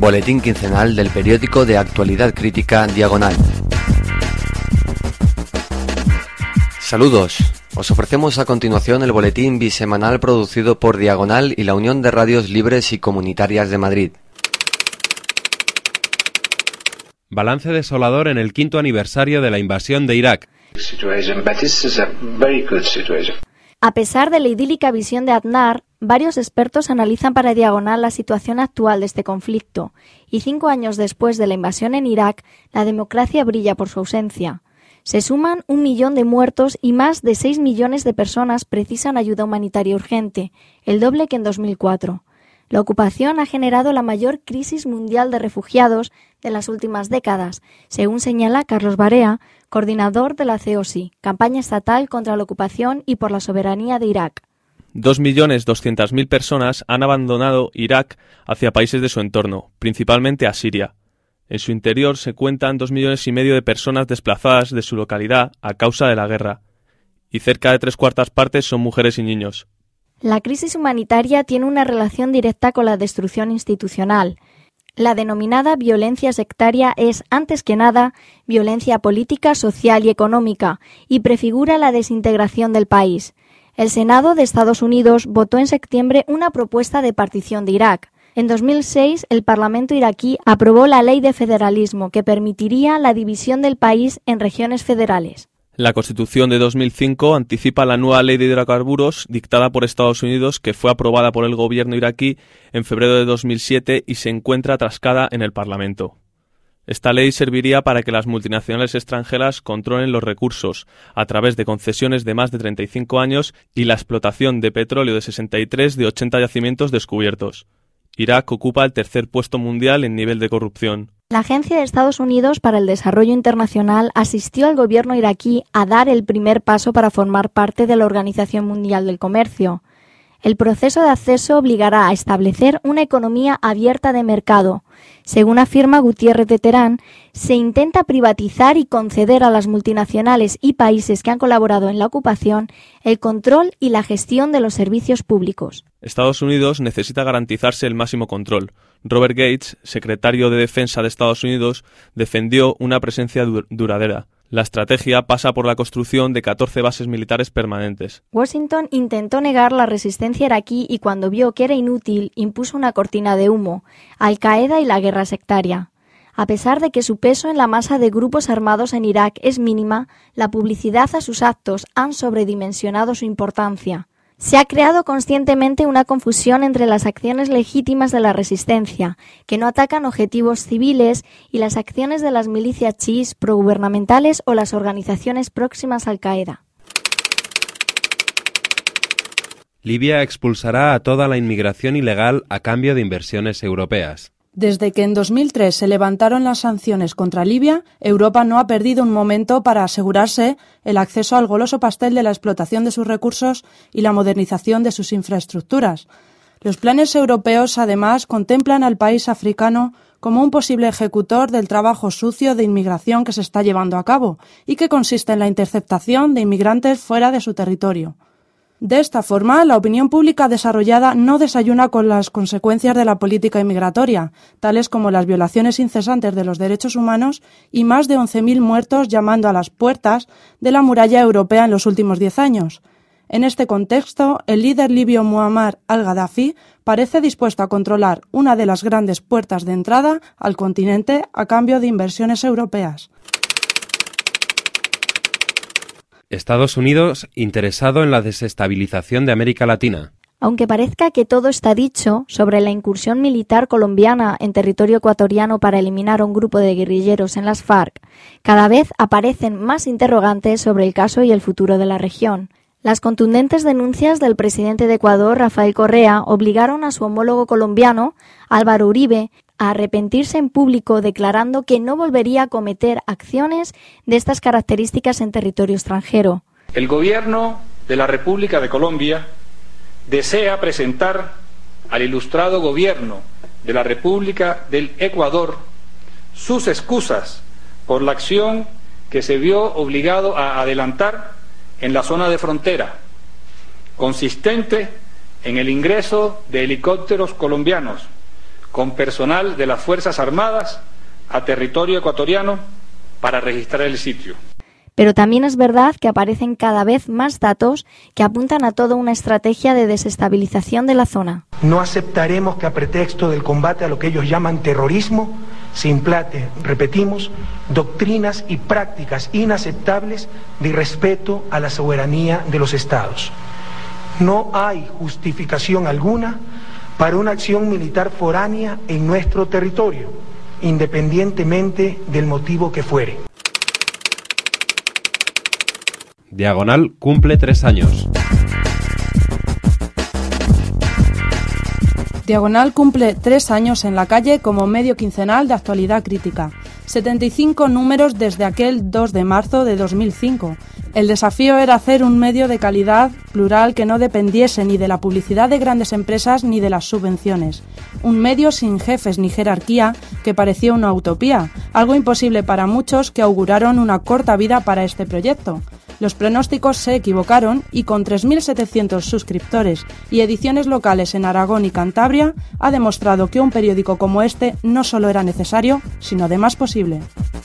boletín quincenal del periódico de actualidad crítica Diagonal. Saludos, os ofrecemos a continuación el boletín bisemanal producido por Diagonal y la Unión de Radios Libres y Comunitarias de Madrid. Balance desolador en el 5º aniversario de la invasión de Irak. A pesar de la idílica visión de Aznar, varios expertos analizan para Diagonal la situación actual de este conflicto, y 5 años después de la invasión en Irak, la democracia brilla por su ausencia. Se suman 1 millón de muertos y más de 6 millones de personas precisan ayuda humanitaria urgente, el doble que en 2004. La ocupación ha generado la mayor crisis mundial de refugiados de las últimas décadas, según señala Carlos Barea, coordinador de la COSI, campaña estatal contra la ocupación y por la soberanía de Irak. 2.200.000 personas han abandonado Irak hacia países de su entorno, principalmente a Siria. En su interior se cuentan 2,5 millones de personas desplazadas de su localidad a causa de la guerra, y cerca de 3/4 partes son mujeres y niños. La crisis humanitaria tiene una relación directa con la destrucción institucional. La denominada violencia sectaria es, antes que nada, violencia política, social y económica, y prefigura la desintegración del país. El Senado de Estados Unidos votó en septiembre una propuesta de partición de Irak. En 2006, el Parlamento iraquí aprobó la Ley de Federalismo, que permitiría la división del país en regiones federales. La Constitución de 2005 anticipa la nueva ley de hidrocarburos dictada por Estados Unidos, que fue aprobada por el gobierno iraquí en febrero de 2007 y se encuentra atascada en el Parlamento. Esta ley serviría para que las multinacionales extranjeras controlen los recursos a través de concesiones de más de 35 años y la explotación de petróleo de 63 de 80 yacimientos descubiertos. Irak ocupa el 3er puesto mundial en nivel de corrupción. La Agencia de Estados Unidos para el Desarrollo Internacional asistió al gobierno iraquí a dar el primer paso para formar parte de la Organización Mundial del Comercio. El proceso de acceso obligará a establecer una economía abierta de mercado. Según afirma Gutiérrez de Terán, se intenta privatizar y conceder a las multinacionales y países que han colaborado en la ocupación el control y la gestión de los servicios públicos. Estados Unidos necesita garantizarse el máximo control. Robert Gates, secretario de Defensa de Estados Unidos, defendió una presencia duradera. La estrategia pasa por la construcción de 14 bases militares permanentes. Washington intentó negar la resistencia iraquí y cuando vio que era inútil, impuso una cortina de humo, Al-Qaeda y la guerra sectaria. A pesar de que su peso en la masa de grupos armados en Irak es mínima, la publicidad a sus actos han sobredimensionado su importancia. Se ha creado conscientemente una confusión entre las acciones legítimas de la resistencia, que no atacan objetivos civiles, y las acciones de las milicias chiíes progubernamentales o las organizaciones próximas a Al-Qaeda. Libia expulsará a toda la inmigración ilegal a cambio de inversiones europeas. Desde que en 2003 se levantaron las sanciones contra Libia, Europa no ha perdido un momento para asegurarse el acceso al goloso pastel de la explotación de sus recursos y la modernización de sus infraestructuras. Los planes europeos, además, contemplan al país africano como un posible ejecutor del trabajo sucio de inmigración que se está llevando a cabo y que consiste en la interceptación de inmigrantes fuera de su territorio. De esta forma, la opinión pública desarrollada no desayuna con las consecuencias de la política inmigratoria, tales como las violaciones incesantes de los derechos humanos y más de 11.000 muertos llamando a las puertas de la muralla europea en los últimos 10 años. En este contexto, el líder libio Muammar al-Gaddafi parece dispuesto a controlar una de las grandes puertas de entrada al continente a cambio de inversiones europeas. Estados Unidos interesado en la desestabilización de América Latina. Aunque parezca que todo está dicho sobre la incursión militar colombiana en territorio ecuatoriano para eliminar a un grupo de guerrilleros en las FARC, cada vez aparecen más interrogantes sobre el caso y el futuro de la región. Las contundentes denuncias del presidente de Ecuador, Rafael Correa, obligaron a su homólogo colombiano, Álvaro Uribe, a arrepentirse en público, declarando que no volvería a cometer acciones de estas características en territorio extranjero. El gobierno de la República de Colombia desea presentar al ilustrado gobierno de la República del Ecuador sus excusas por la acción que se vio obligado a adelantar en la zona de frontera, consistente en el ingreso de helicópteros colombianos con personal de las Fuerzas Armadas a territorio ecuatoriano para registrar el sitio. Pero también es verdad que aparecen cada vez más datos que apuntan a toda una estrategia de desestabilización de la zona. No aceptaremos que a pretexto del combate a lo que ellos llaman terrorismo se implante, repetimos, doctrinas y prácticas inaceptables de irrespeto a la soberanía de los estados. No hay justificación alguna para una acción militar foránea en nuestro territorio, independientemente del motivo que fuere. Diagonal cumple 3 años. Diagonal cumple 3 años en la calle como medio quincenal de actualidad crítica. 75 números desde aquel 2 de marzo de 2005. El desafío era hacer un medio de calidad plural que no dependiese ni de la publicidad de grandes empresas ni de las subvenciones. Un medio sin jefes ni jerarquía que parecía una utopía, algo imposible para muchos que auguraron una corta vida para este proyecto. Los pronósticos se equivocaron y con 3.700 suscriptores y ediciones locales en Aragón y Cantabria ha demostrado que un periódico como este no solo era necesario, sino además posible.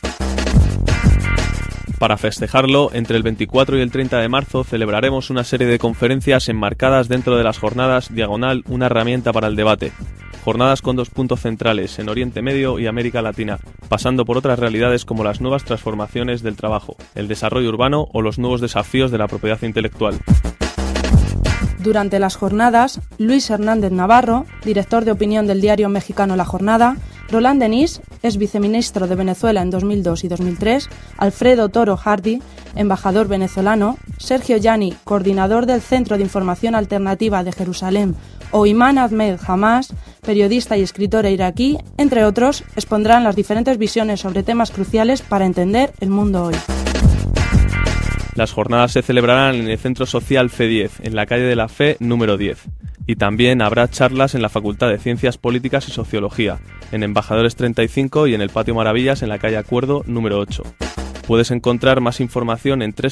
Para festejarlo, entre el 24 y el 30 de marzo celebraremos una serie de conferencias enmarcadas dentro de las jornadas Diagonal, una herramienta para el debate. Jornadas con 2 puntos centrales en Oriente Medio y América Latina, pasando por otras realidades como las nuevas transformaciones del trabajo, el desarrollo urbano o los nuevos desafíos de la propiedad intelectual. Durante las jornadas, Luis Hernández Navarro, director de opinión del diario mexicano La Jornada, Roland Denis, ex viceministro de Venezuela en 2002 y 2003, Alfredo Toro Hardy, embajador venezolano, Sergio Yani, coordinador del Centro de Información Alternativa de Jerusalén, o Iman Ahmed Hamas, periodista y escritor iraquí, entre otros, expondrán las diferentes visiones sobre temas cruciales para entender el mundo hoy. Las jornadas se celebrarán en el Centro Social Fe10, en la calle de la Fe número 10. Y también habrá charlas en la Facultad de Ciencias Políticas y Sociología, en Embajadores 35 y en el Patio Maravillas en la calle Acuerdo número 8. Puedes encontrar más información en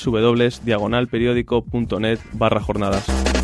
www.diagonalperiodico.net/jornadas.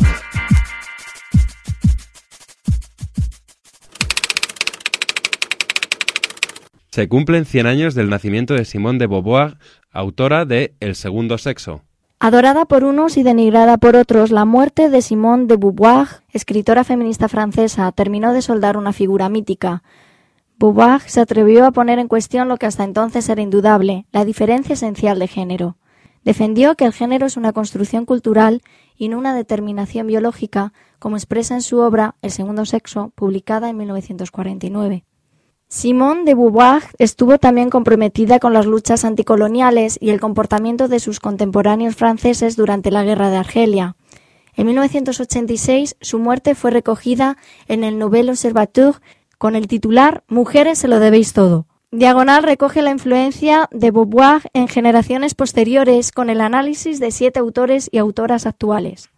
Se cumplen 100 años del nacimiento de Simone de Beauvoir, autora de El segundo sexo. Adorada por unos y denigrada por otros, la muerte de Simone de Beauvoir, escritora feminista francesa, terminó de soldar una figura mítica. Beauvoir se atrevió a poner en cuestión lo que hasta entonces era indudable, la diferencia esencial de género. Defendió que el género es una construcción cultural y no una determinación biológica, como expresa en su obra El segundo sexo, publicada en 1949. Simone de Beauvoir estuvo también comprometida con las luchas anticoloniales y el comportamiento de sus contemporáneos franceses durante la Guerra de Argelia. En 1986, su muerte fue recogida en el Nouvel Observateur con el titular «Mujeres, se lo debéis todo». Diagonal recoge la influencia de Beauvoir en generaciones posteriores con el análisis de 7 autores y autoras actuales.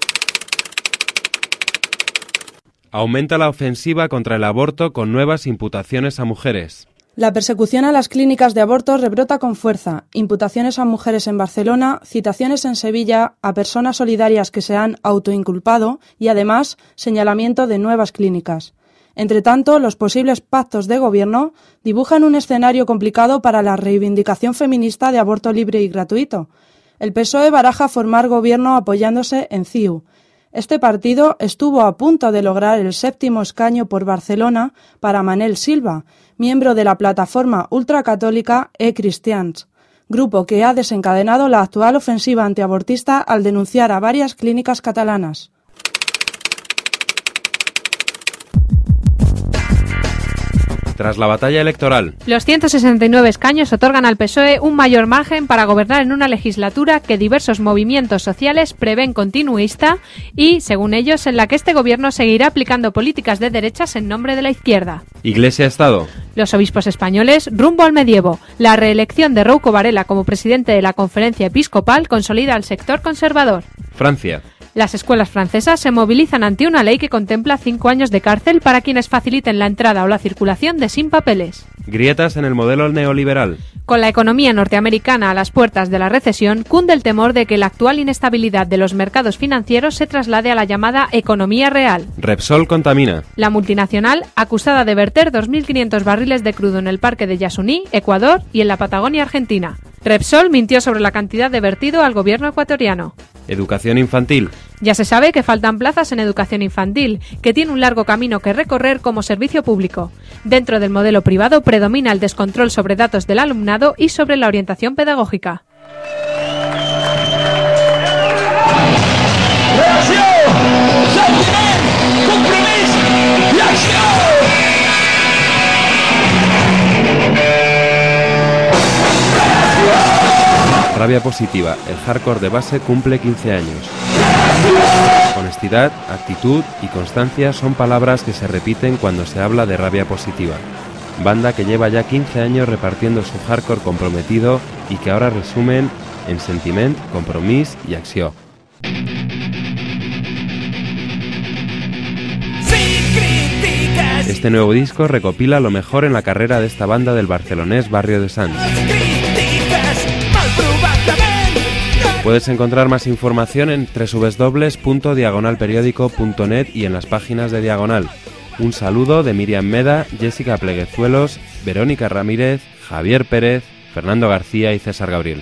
Aumenta la ofensiva contra el aborto con nuevas imputaciones a mujeres. La persecución a las clínicas de aborto rebrota con fuerza. Imputaciones a mujeres en Barcelona, citaciones en Sevilla a personas solidarias que se han autoinculpado y, además, señalamiento de nuevas clínicas. Entretanto, los posibles pactos de gobierno dibujan un escenario complicado para la reivindicación feminista de aborto libre y gratuito. El PSOE baraja formar gobierno apoyándose en CiU. Este partido estuvo a punto de lograr el 7º escaño por Barcelona para Manel Silva, miembro de la plataforma ultracatólica E-Christians, grupo que ha desencadenado la actual ofensiva antiabortista al denunciar a varias clínicas catalanas. Tras la batalla electoral. Los 169 escaños otorgan al PSOE un mayor margen para gobernar en una legislatura que diversos movimientos sociales prevén continuista y, según ellos, en la que este gobierno seguirá aplicando políticas de derechas en nombre de la izquierda. Iglesia-Estado. Los obispos españoles rumbo al medievo. La reelección de Rouco Varela como presidente de la Conferencia Episcopal consolida al sector conservador. Francia. Las escuelas francesas se movilizan ante una ley que contempla 5 años de cárcel para quienes faciliten la entrada o la circulación de sin papeles. Grietas en el modelo neoliberal. Con la economía norteamericana a las puertas de la recesión, cunde el temor de que la actual inestabilidad de los mercados financieros se traslade a la llamada economía real. Repsol contamina. La multinacional, acusada de verter 2.500 barriles de crudo en el parque de Yasuní, Ecuador, y en la Patagonia Argentina. Repsol mintió sobre la cantidad de vertido al gobierno ecuatoriano. Educación infantil. Ya se sabe que faltan plazas en educación infantil, que tiene un largo camino que recorrer como servicio público. Dentro del modelo privado predomina el descontrol sobre datos del alumnado y sobre la orientación pedagógica. Rabia positiva. El hardcore de base cumple 15 años. Honestidad, actitud y constancia son palabras que se repiten cuando se habla de Rabia positiva. Banda que lleva ya 15 años repartiendo su hardcore comprometido y que ahora resumen en sentiment, compromís y acció. Este nuevo disco recopila lo mejor en la carrera de esta banda del barcelonés barrio de Sants. Puedes encontrar más información en www.diagonalperiódico.net y en las páginas de Diagonal. Un saludo de Miriam Meda, Jessica Pleguezuelos, Verónica Ramírez, Javier Pérez, Fernando García y César Gabriel.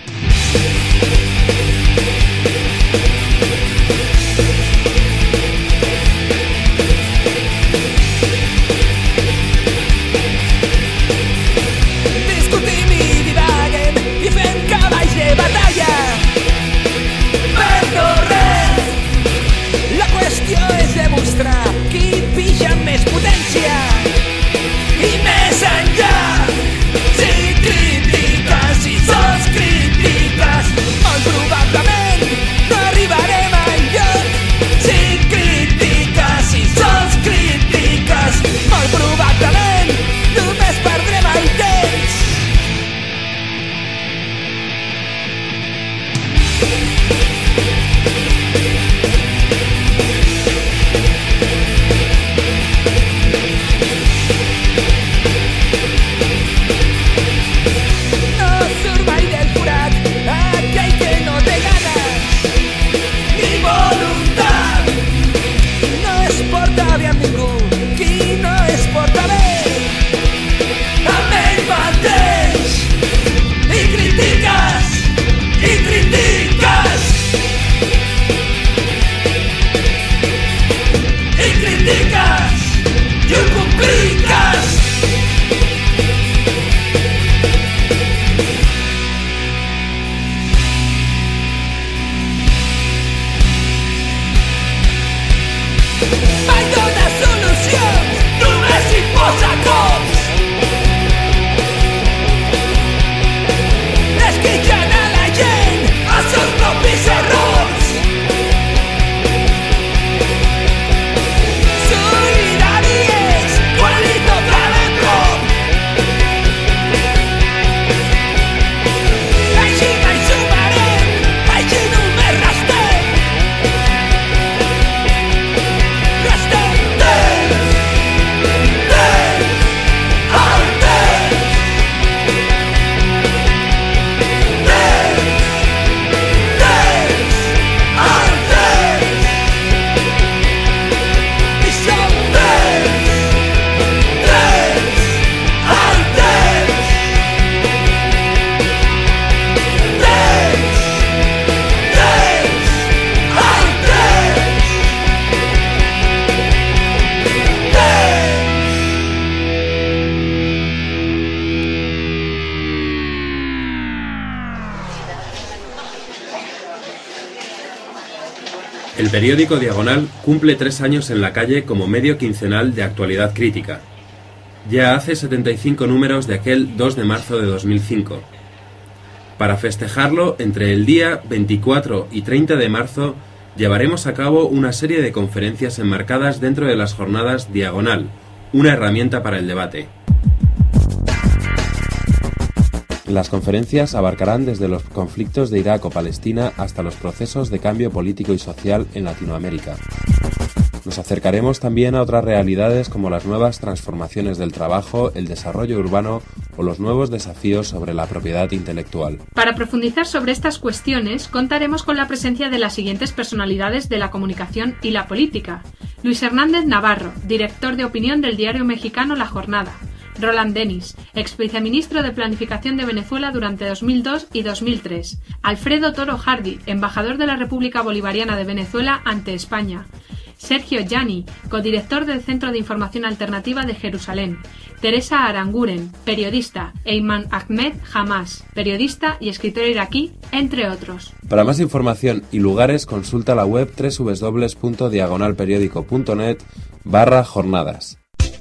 El periódico Diagonal cumple 3 años en la calle como medio quincenal de actualidad crítica. Ya hace 75 números de aquel 2 de marzo de 2005. Para festejarlo, entre el día 24 y 30 de marzo, llevaremos a cabo una serie de conferencias enmarcadas dentro de las jornadas Diagonal, una herramienta para el debate. Las conferencias abarcarán desde los conflictos de Irak o Palestina hasta los procesos de cambio político y social en Latinoamérica. Nos acercaremos también a otras realidades como las nuevas transformaciones del trabajo, el desarrollo urbano o los nuevos desafíos sobre la propiedad intelectual. Para profundizar sobre estas cuestiones, contaremos con la presencia de las siguientes personalidades de la comunicación y la política. Luis Hernández Navarro, director de opinión del diario mexicano La Jornada. Roland Denis, ex viceministro de Planificación de Venezuela durante 2002 y 2003. Alfredo Toro Hardy, embajador de la República Bolivariana de Venezuela ante España. Sergio Gianni, codirector del Centro de Información Alternativa de Jerusalén. Teresa Aranguren, periodista. Eyman Ahmed Hamas, periodista y escritor iraquí, entre otros. Para más información y lugares, consulta la web www.diagonalperiodico.net/jornadas.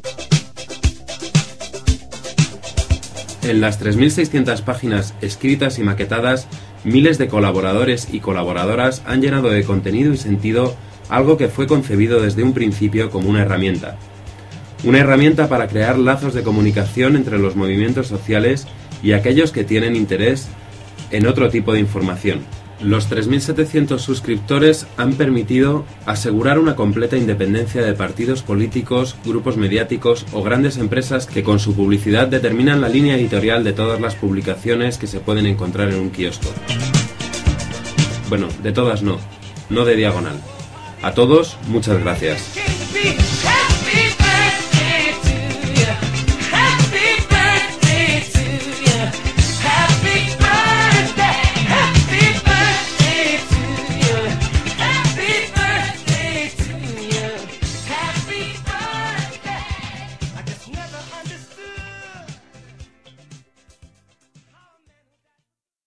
En las 3.600 páginas escritas y maquetadas, miles de colaboradores y colaboradoras han llenado de contenido y sentido algo que fue concebido desde un principio como una herramienta. Una herramienta para crear lazos de comunicación entre los movimientos sociales y aquellos que tienen interés en otro tipo de información. Los 3.700 suscriptores han permitido asegurar una completa independencia de partidos políticos, grupos mediáticos o grandes empresas que con su publicidad determinan la línea editorial de todas las publicaciones que se pueden encontrar en un kiosco. Bueno, de todas no de Diagonal. A todos, muchas gracias.